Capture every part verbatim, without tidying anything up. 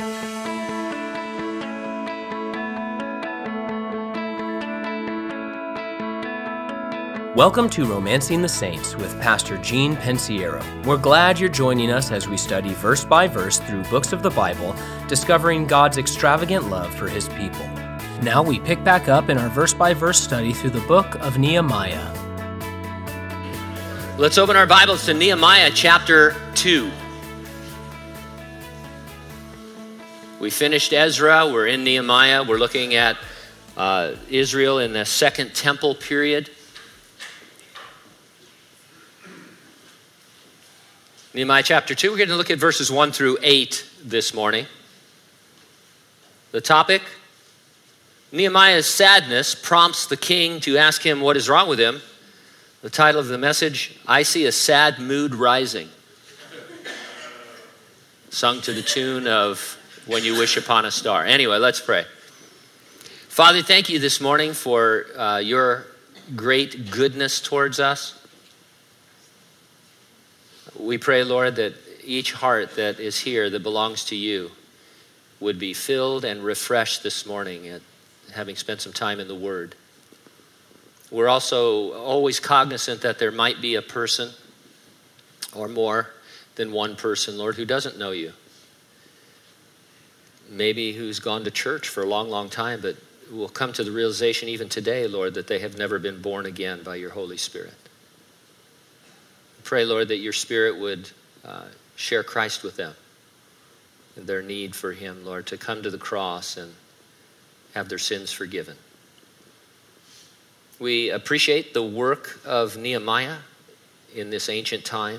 Welcome to Romancing the Saints with Pastor Gene Pensiero. We're glad you're joining us as we study verse by verse through books of the Bible, discovering God's extravagant love for His people. Now we pick back up in our verse by verse study through the book of Nehemiah. Let's open our Bibles to Nehemiah chapter two. We finished Ezra, we're in Nehemiah, we're looking at uh, Israel in the Second Temple period. Nehemiah chapter two, we're going to look at verses one through eight this morning. The topic, Nehemiah's sadness prompts the king to ask him what is wrong with him. The title of the message, I See a Sad Mood Rising. Sung to the tune of When You Wish Upon a Star. Anyway, let's pray. Father, thank you this morning for uh, your great goodness towards us. We pray, Lord, that each heart that is here that belongs to you would be filled and refreshed this morning at having spent some time in the Word. We're also always cognizant that there might be a person or more than one person, Lord, who doesn't know you. Maybe who's gone to church for a long, long time, but will come to the realization even today, Lord, that they have never been born again by your Holy Spirit. Pray, Lord, that your Spirit would uh, share Christ with them and their need for him, Lord, to come to the cross and have their sins forgiven. We appreciate the work of Nehemiah in this ancient time.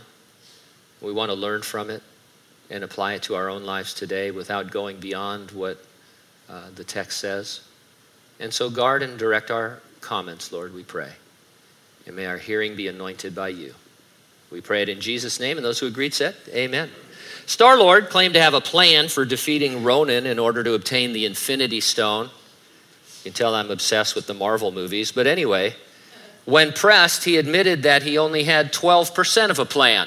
We want to learn from it and apply it to our own lives today without going beyond what uh, the text says. And so guard and direct our comments, Lord, we pray. And may our hearing be anointed by you. We pray it in Jesus' name, and those who agreed said, amen. Star-Lord claimed to have a plan for defeating Ronan in order to obtain the Infinity Stone. You can tell I'm obsessed with the Marvel movies, but anyway, when pressed, he admitted that he only had twelve percent of a plan.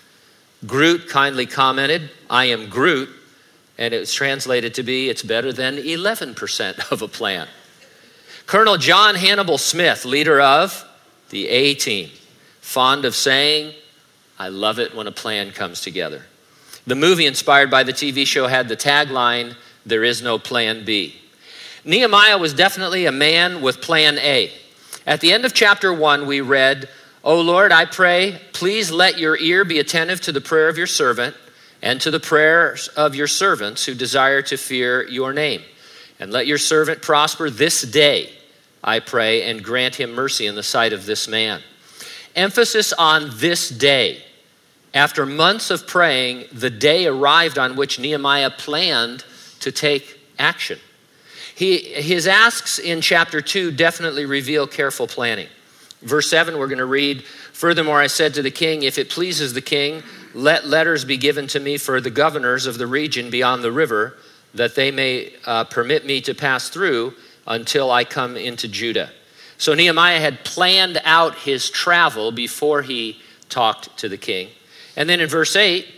Groot kindly commented, I am Groot, and it was translated to be, it's better than eleven percent of a plan. Colonel John Hannibal Smith, leader of the A-Team, fond of saying, I love it when a plan comes together. The movie inspired by the T V show had the tagline, there is no plan B. Nehemiah was definitely a man with plan A. At the end of chapter one, we read, O Lord, I pray, please let your ear be attentive to the prayer of your servant and to the prayers of your servants who desire to fear your name. And let your servant prosper this day, I pray, and grant him mercy in the sight of this man. Emphasis on this day. After months of praying, the day arrived on which Nehemiah planned to take action. He, his asks in chapter two definitely reveal careful planning. Verse seven, we're going to read, Furthermore, I said to the king, if it pleases the king, let letters be given to me for the governors of the region beyond the river, that they may uh, permit me to pass through until I come into Judah. So Nehemiah had planned out his travel before he talked to the king. And then in verse eight,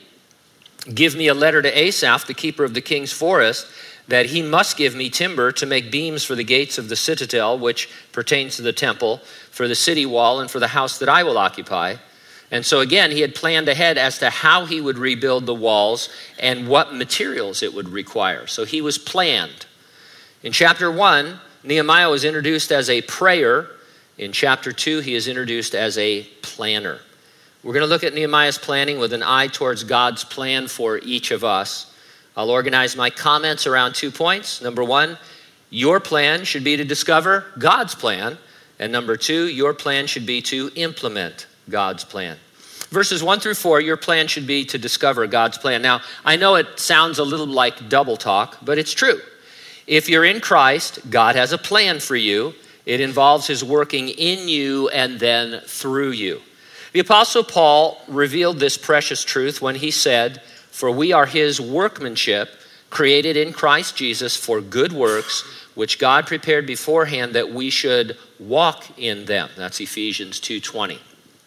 give me a letter to Asaph, the keeper of the king's forest, that he must give me timber to make beams for the gates of the citadel, which pertains to the temple, for the city wall, and for the house that I will occupy. And so again, he had planned ahead as to how he would rebuild the walls and what materials it would require. So he was planned. In chapter one, Nehemiah was introduced as a prayer. In chapter two, he is introduced as a planner. We're going to look at Nehemiah's planning with an eye towards God's plan for each of us. I'll organize my comments around two points. Number one, your plan should be to discover God's plan. And number two, your plan should be to implement God's plan. Verses one through four, your plan should be to discover God's plan. Now, I know it sounds a little like double talk, but it's true. If you're in Christ, God has a plan for you. It involves his working in you and then through you. The Apostle Paul revealed this precious truth when he said, for we are his workmanship, created in Christ Jesus for good works, which God prepared beforehand that we should walk in them. That's Ephesians two twenty.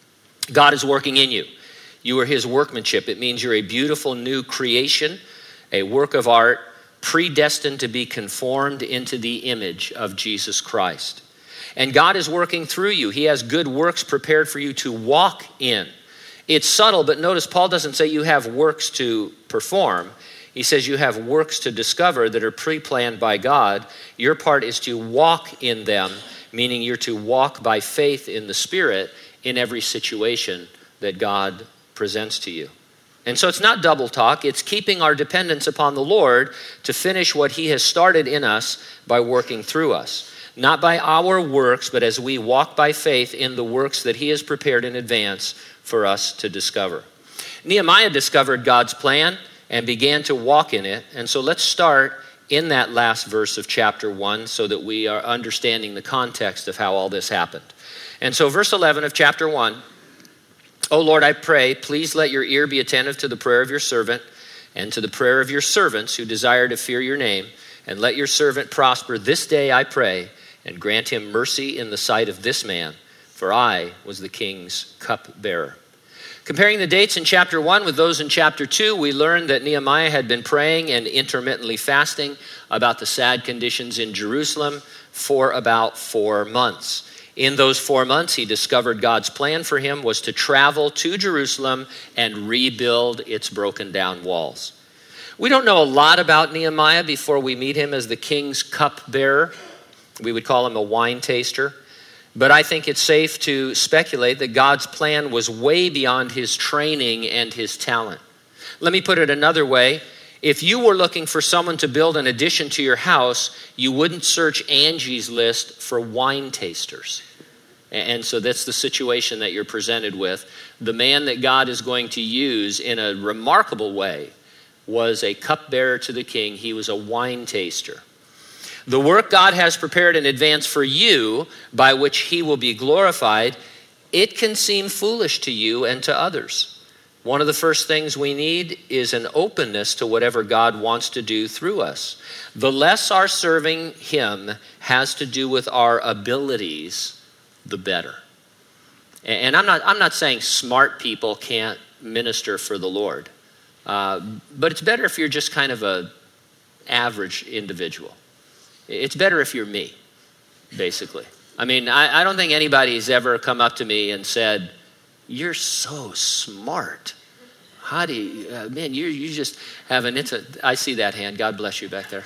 God is working in you. You are his workmanship. It means you're a beautiful new creation, a work of art predestined to be conformed into the image of Jesus Christ. And God is working through you. He has good works prepared for you to walk in. It's subtle, but notice Paul doesn't say you have works to perform. He says you have works to discover that are pre-planned by God. Your part is to walk in them, meaning you're to walk by faith in the Spirit in every situation that God presents to you. And so it's not double talk. It's keeping our dependence upon the Lord to finish what he has started in us by working through us. Not by our works, but as we walk by faith in the works that he has prepared in advance for us to discover. Nehemiah discovered God's plan and began to walk in it. And so let's start in that last verse of chapter one so that we are understanding the context of how all this happened. And so verse eleven of chapter one, "O Lord, I pray, please let your ear be attentive to the prayer of your servant and to the prayer of your servants who desire to fear your name, and let your servant prosper this day, I pray, and grant him mercy in the sight of this man, for I was the king's cupbearer." Comparing the dates in chapter one with those in chapter two, we learned that Nehemiah had been praying and intermittently fasting about the sad conditions in Jerusalem for about four months. In those four months, he discovered God's plan for him was to travel to Jerusalem and rebuild its broken down walls. We don't know a lot about Nehemiah before we meet him as the king's cupbearer. We would call him a wine taster. But I think it's safe to speculate that God's plan was way beyond his training and his talent. Let me put it another way. If you were looking for someone to build an addition to your house, you wouldn't search Angie's List for wine tasters. And so that's the situation that you're presented with. The man that God is going to use in a remarkable way was a cupbearer to the king. He was a wine taster. The work God has prepared in advance for you, by which he will be glorified, it can seem foolish to you and to others. One of the first things we need is an openness to whatever God wants to do through us. The less our serving him has to do with our abilities, the better. And I'm not, I'm not saying smart people can't minister for the Lord, uh, but it's better if you're just kind of a average individual. It's better if you're me, basically. I mean, I, I don't think anybody's ever come up to me and said, "You're so smart. How do you, uh, man, you you just have an, it's a," I see that hand. God bless you back there.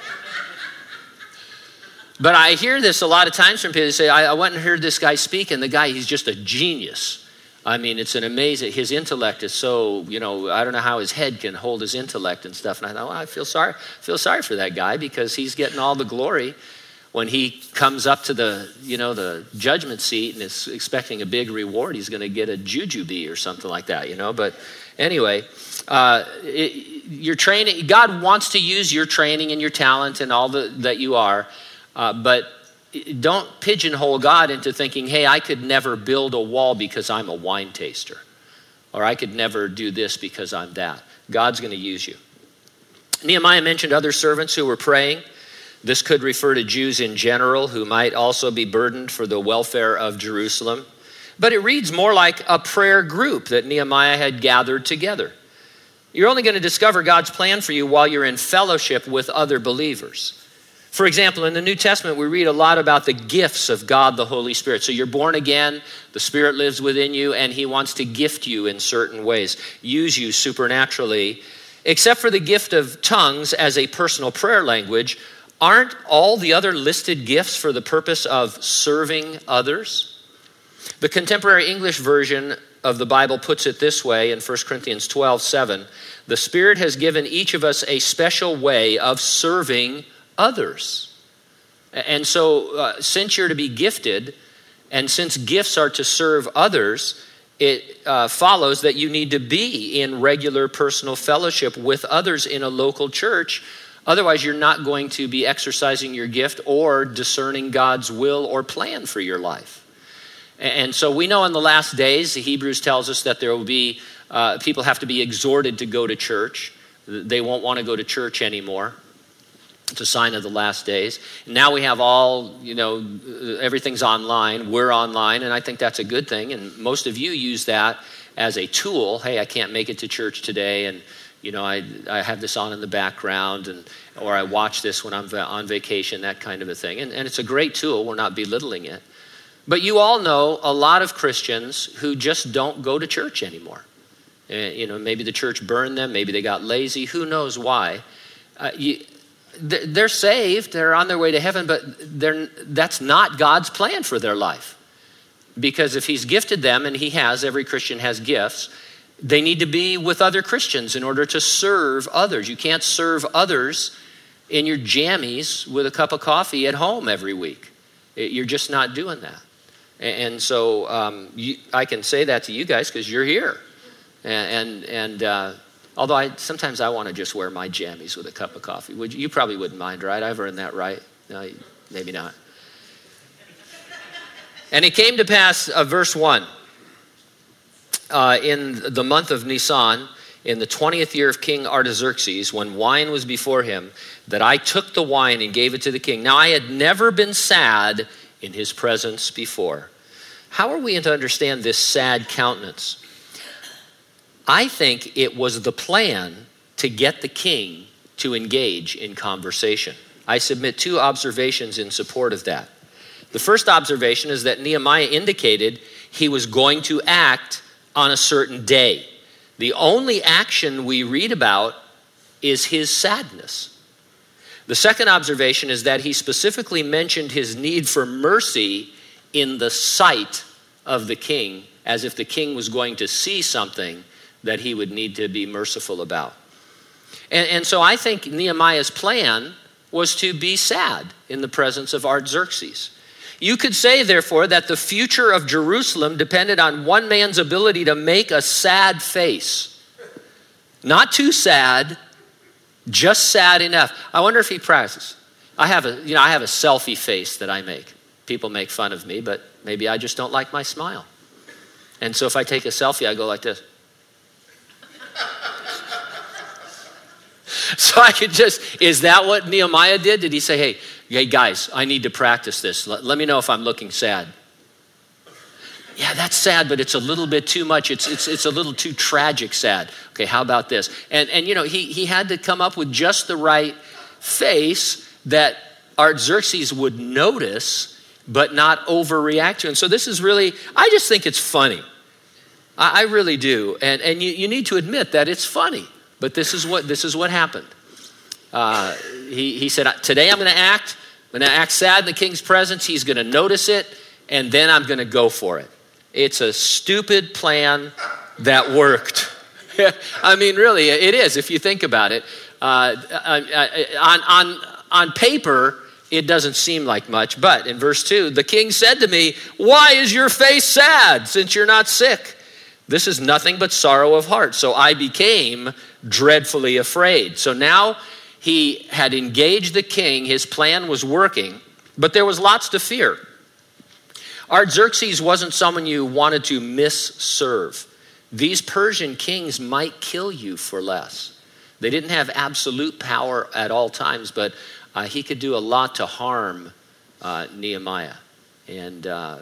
But I hear this a lot of times from people who say, I, I went and heard this guy speak, and the guy, he's just a genius. I mean, it's an amazing, his intellect is so, you know, I don't know how his head can hold his intellect and stuff. And I thought, well, I feel sorry, feel sorry for that guy because he's getting all the glory when he comes up to the, you know, the judgment seat and is expecting a big reward. He's going to get a jujube or something like that, you know. But anyway, uh, it, your training, God wants to use your training and your talent and all the, that you are, uh, but don't pigeonhole God into thinking, hey, I could never build a wall because I'm a wine taster. Or I could never do this because I'm that. God's going to use you. Nehemiah mentioned other servants who were praying. This could refer to Jews in general who might also be burdened for the welfare of Jerusalem. But it reads more like a prayer group that Nehemiah had gathered together. You're only going to discover God's plan for you while you're in fellowship with other believers. For example, in the New Testament, we read a lot about the gifts of God, the Holy Spirit. So you're born again, the Spirit lives within you, and he wants to gift you in certain ways, use you supernaturally. Except for the gift of tongues as a personal prayer language, aren't all the other listed gifts for the purpose of serving others? The contemporary English version of the Bible puts it this way in First Corinthians twelve seven. The Spirit has given each of us a special way of serving others. And so uh, since you're to be gifted, and since gifts are to serve others, it uh, follows that you need to be in regular personal fellowship with others in a local church. Otherwise, you're not going to be exercising your gift or discerning God's will or plan for your life. And so we know in the last days, the Hebrews tells us that there will be, uh, people have to be exhorted to go to church. They won't want to go to church anymore. It's a sign of the last days. Now we have all, you know, everything's online. We're online, and I think that's a good thing. And most of you use that as a tool. Hey, I can't make it to church today, and You know, I, I have this on in the background, and or I watch this when I'm on vacation, that kind of a thing. And, and it's a great tool. We're not belittling it. But you all know a lot of Christians who just don't go to church anymore. Uh, you know, maybe the church burned them. Maybe they got lazy. Who knows why? Uh, you, they're saved. They're on their way to heaven, but they're, that's not God's plan for their life. Because if he's gifted them, and he has, every Christian has gifts, they need to be with other Christians in order to serve others. You can't serve others in your jammies with a cup of coffee at home every week. You're just not doing that. And so um, you, I can say that to you guys because you're here. And, and, and uh, although I sometimes I want to just wear my jammies with a cup of coffee. Would you, you probably wouldn't mind, right? I've earned that right. No, maybe not. And it came to pass, uh, verse one, uh, in the month of Nisan, in the twentieth year of King Artaxerxes, when wine was before him, that I took the wine and gave it to the king. Now I had never been sad in his presence before. How are we to understand this sad countenance? I think it was the plan to get the king to engage in conversation. I submit two observations in support of that. The first observation is that Nehemiah indicated he was going to act on a certain day. The only action we read about is his sadness. The second observation is that he specifically mentioned his need for mercy in the sight of the king, as if the king was going to see something that he would need to be merciful about. And, and so I think Nehemiah's plan was to be sad in the presence of Artaxerxes. You could say, therefore, that the future of Jerusalem depended on one man's ability to make a sad face. Not too sad, just sad enough. I wonder if he practices. I have a, you know, I have a selfie face that I make. People make fun of me, but maybe I just don't like my smile. And so if I take a selfie, I go like this. So I could just, is that what Nehemiah did? Did he say, hey, hey guys, I need to practice this. Let, let me know if I'm looking sad. Yeah, that's sad, but it's a little bit too much. It's it's it's a little too tragic sad. Okay, how about this? And and you know, he he had to come up with just the right face that Artaxerxes would notice, but not overreact to. And so this is really, I just think it's funny. I, I really do. And and you, you need to admit that it's funny. But this is what this is what happened. Uh, he, he said, today I'm going to act. I'm going to act sad in the king's presence. He's going to notice it, and then I'm going to go for it. It's a stupid plan that worked. I mean, really, it is if you think about it. Uh, on, on, on paper, it doesn't seem like much. But in verse two, the king said to me, why is your face sad since you're not sick? This is nothing but sorrow of heart. So I became dreadfully afraid. So now he had engaged the king. His plan was working, but there was lots to fear. Artaxerxes wasn't someone you wanted to misserve. These Persian kings might kill you for less. They didn't have absolute power at all times, but uh, he could do a lot to harm uh, Nehemiah. And, uh,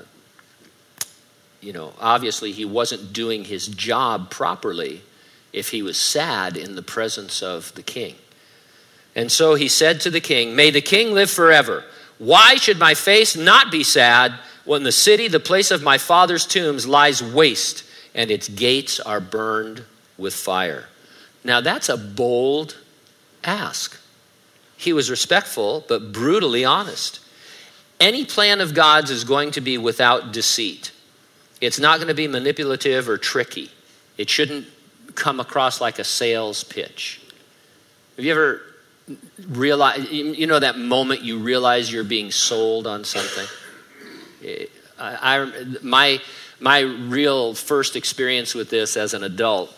you know, obviously he wasn't doing his job properly if he was sad in the presence of the king. And so he said to the king, may the king live forever. Why should my face not be sad when the city, the place of my father's tombs, lies waste and its gates are burned with fire? Now that's a bold ask. He was respectful, but brutally honest. Any plan of God's is going to be without deceit. It's not going to be manipulative or tricky. It shouldn't come across like a sales pitch. Have you ever realized, you know that moment you realize you're being sold on something? I, I, my, my real first experience with this as an adult,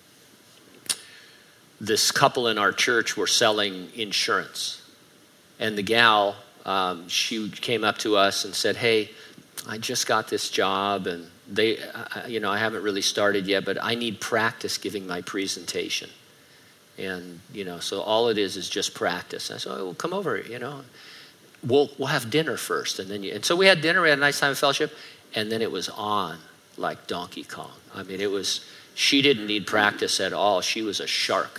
this couple in our church were selling insurance. And the gal, um, she came up to us and said, hey, I just got this job and they, uh, you know, I haven't really started yet, but I need practice giving my presentation. And, you know, so all it is is just practice. And I said, oh, well, come over, you know. We'll we'll have dinner first. And then you, and so we had dinner, we had a nice time of fellowship, and then it was on like Donkey Kong. I mean, it was, she didn't need practice at all. She was a shark.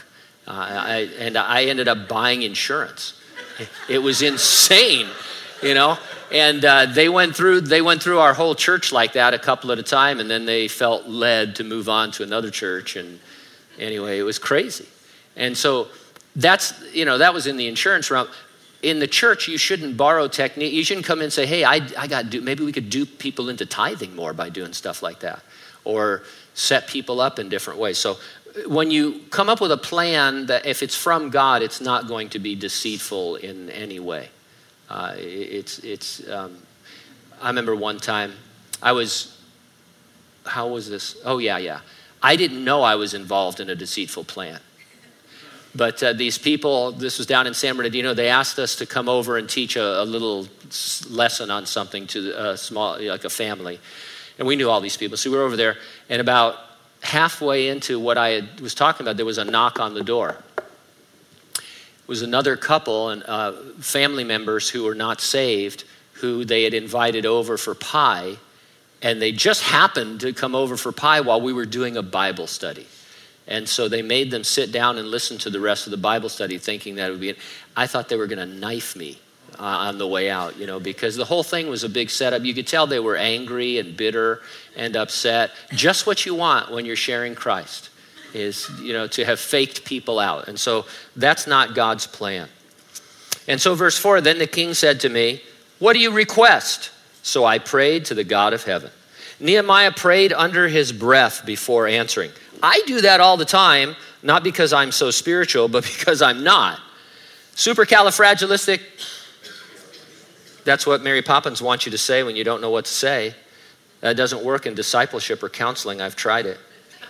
Uh, I, and I ended up buying insurance. It was insane, you know. And uh, they went through they went through our whole church like that a couple at a time, and then they felt led to move on to another church. And anyway, it was crazy. And so that's, you know, that was in the insurance realm. In the church, you shouldn't borrow technique. You shouldn't come in and say, hey, I, I got do. Maybe we could dupe people into tithing more by doing stuff like that, or set people up in different ways. So when you come up with a plan that if it's from God, it's not going to be deceitful in any way. Uh, it's, it's, um, I remember one time I was, how was this? Oh yeah, yeah. I didn't know I was involved in a deceitful plan. But uh, these people, this was down in San Bernardino, they asked us to come over and teach a, a little lesson on something to a small, like a family. And we knew all these people. So we were over there, and about halfway into what I had, was talking about, there was a knock on the door. It was another couple and uh, family members who were not saved, who they had invited over for pie, and they just happened to come over for pie while we were doing a Bible study. And so they made them sit down and listen to the rest of the Bible study, thinking that it would be it. I thought they were going to knife me uh, on the way out, you know, because the whole thing was a big setup. You could tell they were angry and bitter and upset. Just what you want when you're sharing Christ is, you know, to have faked people out. And so that's not God's plan. And so verse four, then the king said to me, what do you request? So I prayed to the God of heaven. Nehemiah prayed under his breath before answering. I do that all the time, not because I'm so spiritual, but because I'm not. Supercalifragilistic, that's what Mary Poppins wants you to say when you don't know what to say. That doesn't work in discipleship or counseling. I've tried it.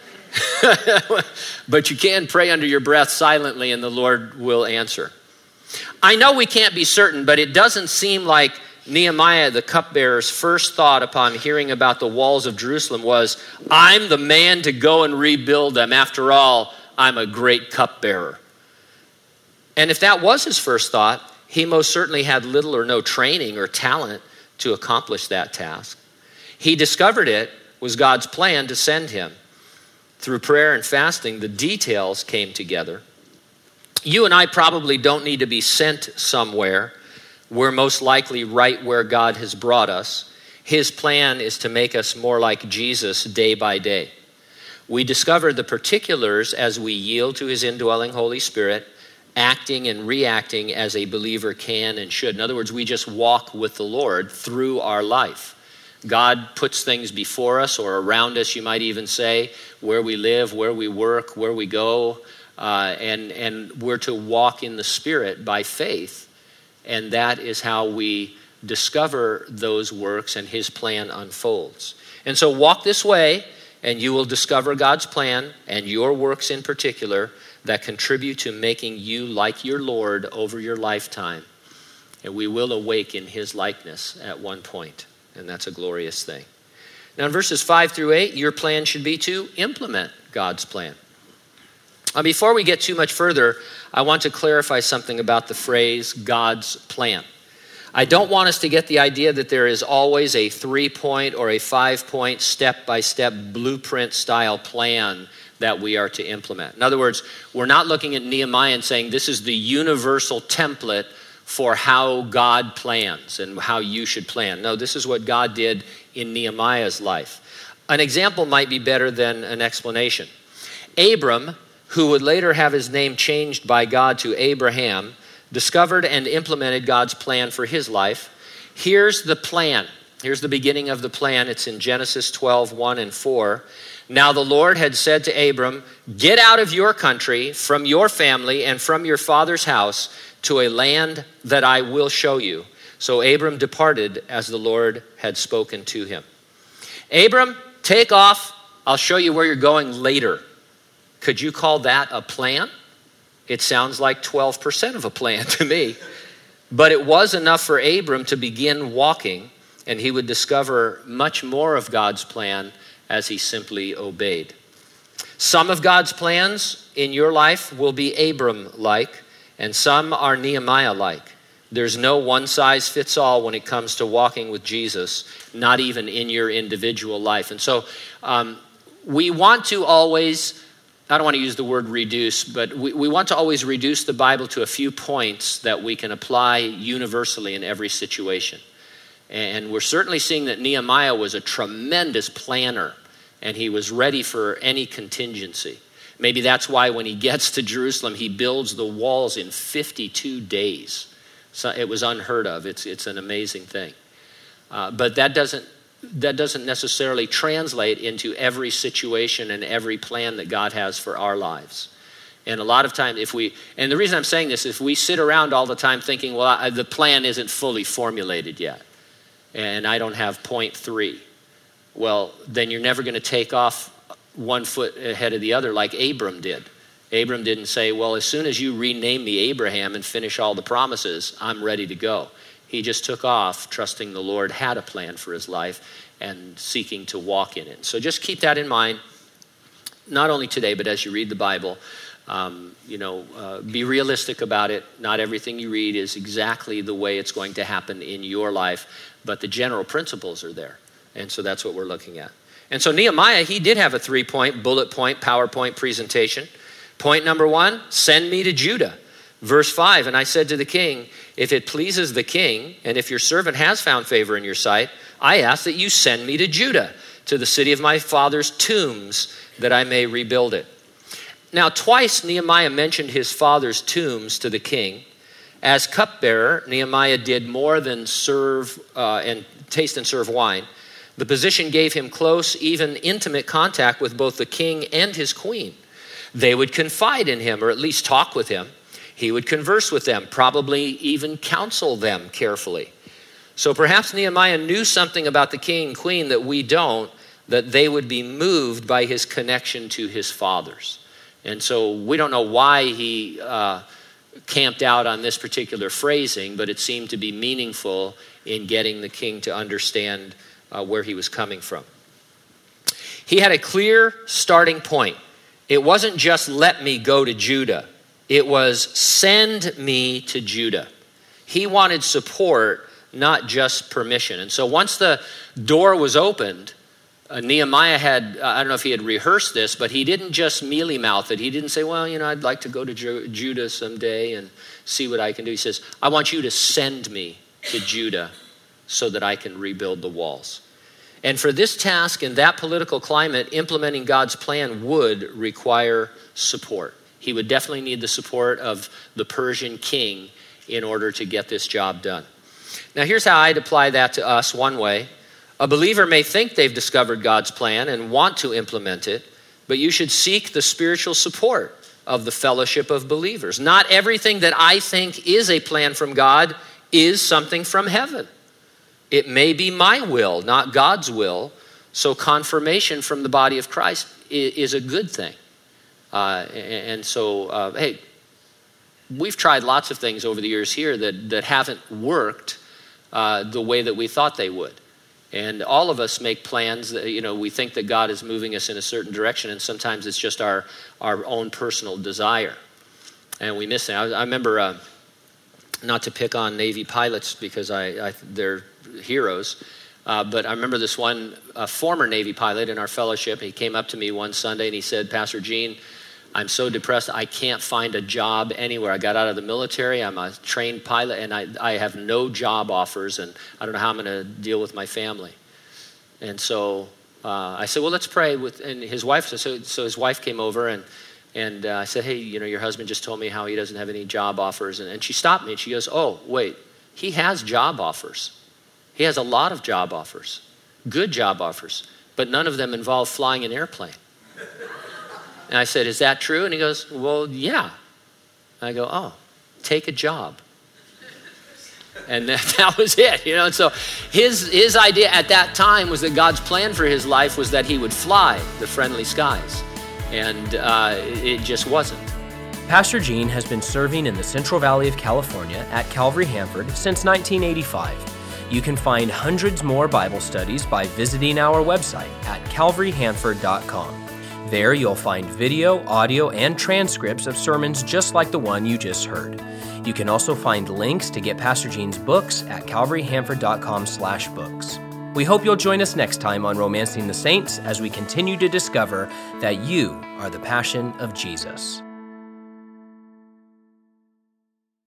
But you can pray under your breath silently and the Lord will answer. I know we can't be certain, but it doesn't seem like Nehemiah, the cupbearer's first thought upon hearing about the walls of Jerusalem was, I'm the man to go and rebuild them. After all, I'm a great cupbearer. And if that was his first thought, he most certainly had little or no training or talent to accomplish that task. He discovered it was God's plan to send him. Through prayer and fasting, the details came together. You and I probably don't need to be sent somewhere. We're most likely right where God has brought us. His plan is to make us more like Jesus day by day. We discover the particulars as we yield to his indwelling Holy Spirit, acting and reacting as a believer can and should. In other words, we just walk with the Lord through our life. God puts things before us or around us, you might even say, where we live, where we work, where we go, uh, and, and we're to walk in the Spirit by faith. And that is how we discover those works and his plan unfolds. And so walk this way and you will discover God's plan and your works in particular that contribute to making you like your Lord over your lifetime. And we will awake in his likeness at one point. And that's a glorious thing. Now in verses five through eight, your plan should be to implement God's plan. Now, before we get too much further, I want to clarify something about the phrase God's plan. I don't want us to get the idea that there is always a three-point or a five-point step-by-step blueprint-style plan that we are to implement. In other words, we're not looking at Nehemiah and saying this is the universal template for how God plans and how you should plan. No, this is what God did in Nehemiah's life. An example might be better than an explanation. Abram, who would later have his name changed by God to Abraham, discovered and implemented God's plan for his life. Here's the plan. Here's the beginning of the plan. It's in Genesis twelve, one and four. Now the Lord had said to Abram, get out of your country, from your family, and from your father's house to a land that I will show you. So Abram departed as the Lord had spoken to him. Abram, take off. I'll show you where you're going later. Could you call that a plan? It sounds like twelve percent of a plan to me. But it was enough for Abram to begin walking, and he would discover much more of God's plan as he simply obeyed. Some of God's plans in your life will be Abram-like, and some are Nehemiah-like. There's no one-size-fits-all when it comes to walking with Jesus, not even in your individual life. And so um, we want to always I don't want to use the word reduce, but we, we want to always reduce the Bible to a few points that we can apply universally in every situation. And we're certainly seeing that Nehemiah was a tremendous planner, and he was ready for any contingency. Maybe that's why when he gets to Jerusalem, he builds the walls in fifty-two days. So it was unheard of. It's, it's an amazing thing. Uh, but that doesn't that doesn't necessarily translate into every situation and every plan that God has for our lives. And a lot of times, if we, and the reason I'm saying this, if we sit around all the time thinking, well, I, the plan isn't fully formulated yet, and I don't have point three, well, then you're never going to take off one foot ahead of the other like Abram did. Abram didn't say, well, as soon as you rename me Abraham and finish all the promises, I'm ready to go. He just took off, trusting the Lord had a plan for his life and seeking to walk in it. So just keep that in mind, not only today, but as you read the Bible. Um, you know, uh, be realistic about it. Not everything you read is exactly the way it's going to happen in your life, but the general principles are there. And so that's what we're looking at. And so Nehemiah, he did have a three-point, bullet point, PowerPoint presentation. Point number one, send me to Judah. Verse five, and I said to the king, if it pleases the king, and if your servant has found favor in your sight, I ask that you send me to Judah, to the city of my father's tombs, that I may rebuild it. Now, twice Nehemiah mentioned his father's tombs to the king. As cupbearer, Nehemiah did more than serve uh, and taste and serve wine. The position gave him close, even intimate contact with both the king and his queen. They would confide in him, or at least talk with him. He would converse with them, probably even counsel them carefully. So perhaps Nehemiah knew something about the king and queen that we don't, that they would be moved by his connection to his fathers. And so we don't know why he uh, camped out on this particular phrasing, but it seemed to be meaningful in getting the king to understand uh, where he was coming from. He had a clear starting point. It wasn't just let me go to Judah. It was send me to Judah. He wanted support, not just permission. And so once the door was opened, uh, Nehemiah had, uh, I don't know if he had rehearsed this, but he didn't just mealy-mouth it. He didn't say, well, you know, I'd like to go to Ju- Judah someday and see what I can do. He says, I want you to send me to Judah so that I can rebuild the walls. And for this task in that political climate, implementing God's plan would require support. He would definitely need the support of the Persian king in order to get this job done. Now, here's how I'd apply that to us one way. A believer may think they've discovered God's plan and want to implement it, but you should seek the spiritual support of the fellowship of believers. Not everything that I think is a plan from God is something from heaven. It may be my will, not God's will. So confirmation from the body of Christ is a good thing. Uh, and so, uh, hey, we've tried lots of things over the years here that, that haven't worked uh, the way that we thought they would. And all of us make plans that, you know, we think that God is moving us in a certain direction, and sometimes it's just our, our own personal desire. And we miss it. I, I remember, uh, not to pick on Navy pilots because I, I they're heroes, uh, but I remember this one uh, former Navy pilot in our fellowship. He came up to me one Sunday and he said, Pastor Gene, I'm so depressed, I can't find a job anywhere. I got out of the military, I'm a trained pilot, and I, I have no job offers, and I don't know how I'm going to deal with my family. And so uh, I said, well, let's pray. With, and his wife, so, so his wife came over, and and uh, I said, hey, you know, your husband just told me how he doesn't have any job offers. And, and she stopped me, and she goes, oh, wait, he has job offers. He has a lot of job offers, good job offers, but none of them involve flying an airplane. And I said, is that true? And he goes, well, yeah. And I go, oh, take a job. And that, that was it, you know. And so his his idea at that time was that God's plan for his life was that he would fly the friendly skies. And uh, it just wasn't. Pastor Gene has been serving in the Central Valley of California at Calvary Hanford since nineteen eighty-five. You can find hundreds more Bible studies by visiting our website at calvary hanford dot com. There you'll find video, audio, and transcripts of sermons just like the one you just heard. You can also find links to get Pastor Gene's books at calvary hanford dot com slash books. We hope you'll join us next time on Romancing the Saints as we continue to discover that you are the passion of Jesus.